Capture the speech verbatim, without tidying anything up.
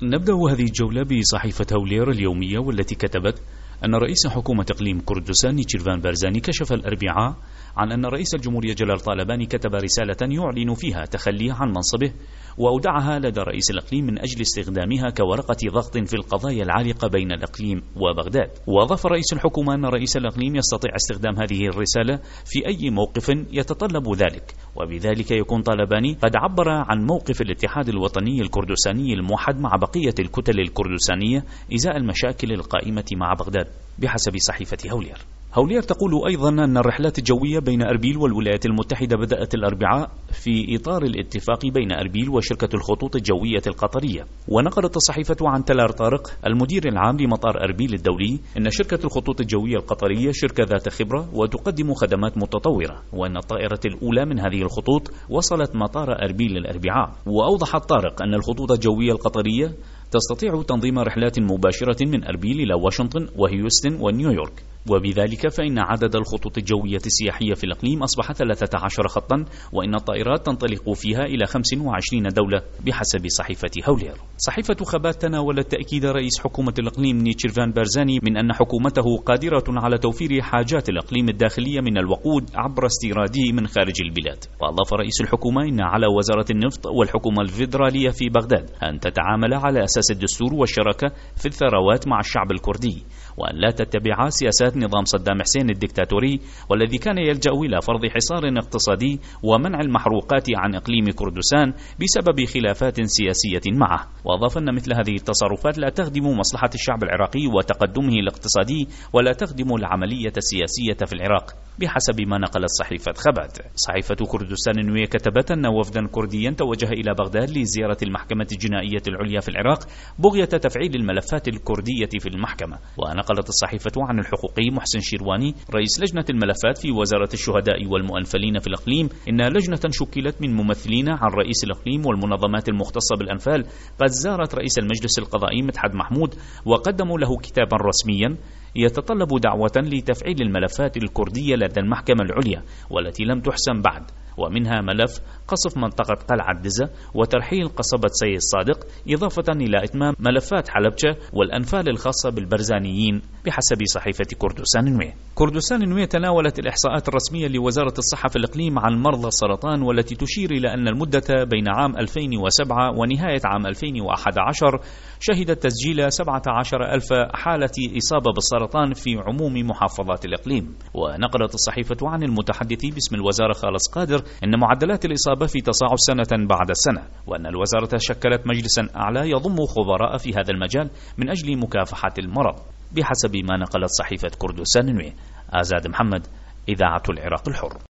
نبدأ هذه الجولة بصحيفة هولير اليومية، والتي كتبت أن رئيس حكومة إقليم كردستان نيتشيرفان بارزاني كشف الأربعاء عن أن رئيس الجمهورية جلال طالباني كتب رسالة يعلن فيها تخليه عن منصبه وأودعها لدى رئيس الإقليم من أجل استخدامها كورقة ضغط في القضايا العالقة بين الإقليم وبغداد. وأضاف رئيس الحكومة أن رئيس الإقليم يستطيع استخدام هذه الرسالة في أي موقف يتطلب ذلك، وبذلك يكون طالباني قد عبر عن موقف الاتحاد الوطني الكردستاني الموحد مع بقية الكتل الكردستانية إزاء المشاكل القائمة مع بغداد بحسب صحيفة هولير. هولير تقول أيضا أن الرحلات الجوية بين أربيل والولايات المتحدة بدأت الأربعاء في إطار الاتفاق بين أربيل وشركة الخطوط الجوية القطرية. ونقلت الصحيفة عن تلار طارق المدير العام لمطار أربيل الدولي أن شركة الخطوط الجوية القطرية شركة ذات خبرة وتقدم خدمات متطورة، وأن الطائرة الأولى من هذه الخطوط وصلت مطار أربيل الأربعاء. وأوضح طارق أن الخطوط الجوية القطرية تستطيع تنظيم رحلات مباشرة من أربيل إلى واشنطن وهيوستن ونيويورك، وبذلك فإن عدد الخطوط الجوية السياحية في الإقليم أصبح ثلاثة عشر خطا، وإن الطائرات تنطلق فيها إلى خمس وعشرين دولة بحسب صحيفة هولير. صحيفة خبات تناولت تأكيد رئيس حكومة الإقليم نيتشيرفان بارزاني من أن حكومته قادرة على توفير حاجات الإقليم الداخلية من الوقود عبر استيراده من خارج البلاد. وأضاف رئيس الحكومة إن على وزارة النفط والحكومة الفيدرالية في بغداد أن تتعامل على أساس الدستور والشراكة في الثروات مع الشعب الكردي، وأن لا تتبع سياسات نظام صدام حسين الدكتاتوري، والذي كان يلجأ إلى فرض حصار اقتصادي ومنع المحروقات عن إقليم كردستان بسبب خلافات سياسية معه. وأضاف أن مثل هذه التصرفات لا تخدم مصلحة الشعب العراقي وتقدمه الاقتصادي، ولا تخدم العملية السياسية في العراق بحسب ما نقلت صحيفة خبات. صحيفة كردستان النوية كتبت أن وفدا كرديا توجه إلى بغداد لزيارة المحكمة الجنائية العليا في العراق بغية تفعيل الملفات الكردية في المحكمة. ونقلت الصحيفة عن الحقوقي محسن شيرواني رئيس لجنة الملفات في وزارة الشهداء والمؤنفلين في الإقليم إن لجنة شكلت من ممثلين عن رئيس الإقليم والمنظمات المختصة بالأنفال قد زارت رئيس المجلس القضائي مدحت محمود، وقدموا له كتابا رسميا يتطلب دعوة لتفعيل الملفات الكردية لدى المحكمة العليا والتي لم تحسم بعد، ومنها ملف قصف منطقة قلعة دزة وترحيل قصبة سيد صادق، إضافة إلى إتمام ملفات حلبجة والأنفال الخاصة بالبرزانيين بحسب صحيفة كردستان النوية. كردستان النوية تناولت الإحصاءات الرسمية لوزارة الصحة في الإقليم عن مرضى السرطان، والتي تشير إلى أن المدة بين عام ألفين وسبعة ونهاية عام ألفين وأحد عشر شهدت تسجيل سبعة عشر ألف حالة إصابة بالسرطان في عموم محافظات الإقليم. ونقلت الصحيفة عن المتحدث باسم الوزارة خالص قادر أن معدلات الإصابة في تصاعد سنة بعد سنة، وأن الوزارة شكلت مجلسا أعلى يضم خبراء في هذا المجال من أجل مكافحة المرض بحسب ما نقلت صحيفة كردستان النوية. آزاد محمد، إذاعة العراق الحر.